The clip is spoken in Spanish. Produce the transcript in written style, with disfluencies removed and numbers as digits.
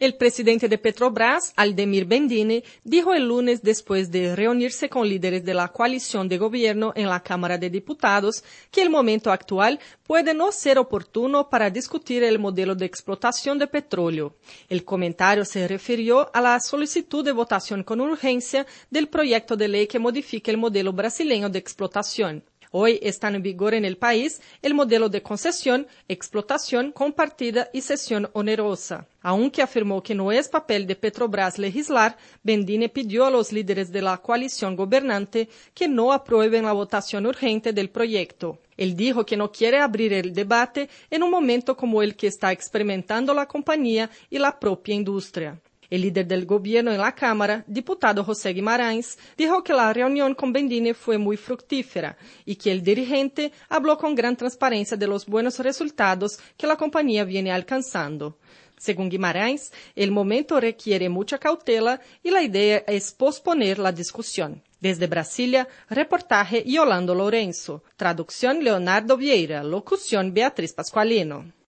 El presidente de Petrobras, Aldemir Bendini, dijo el lunes después de reunirse con líderes de la coalición de gobierno en la Cámara de Diputados que el momento actual puede no ser oportuno para discutir el modelo de explotación de petróleo. El comentario se refirió a la solicitud de votación con urgencia del proyecto de ley que modifica el modelo brasileño de explotación. Hoy están en vigor en el país el modelo de concesión, explotación compartida y cesión onerosa. Aunque afirmó que no es papel de Petrobras legislar, Bendini pidió a los líderes de la coalición gobernante que no aprueben la votación urgente del proyecto. Él dijo que no quiere abrir el debate en un momento como el que está experimentando la compañía y la propia industria. El líder del gobierno en la Cámara, diputado José Guimarães, dijo que la reunión con Bendini fue muy fructífera y que el dirigente habló con gran transparencia de los buenos resultados que la compañía viene alcanzando. Según Guimarães, el momento requiere mucha cautela y la idea es posponer la discusión. Desde Brasilia, reportaje Yolando Lourenço. Traducción Leonardo Vieira. Locución Beatriz Pascualino.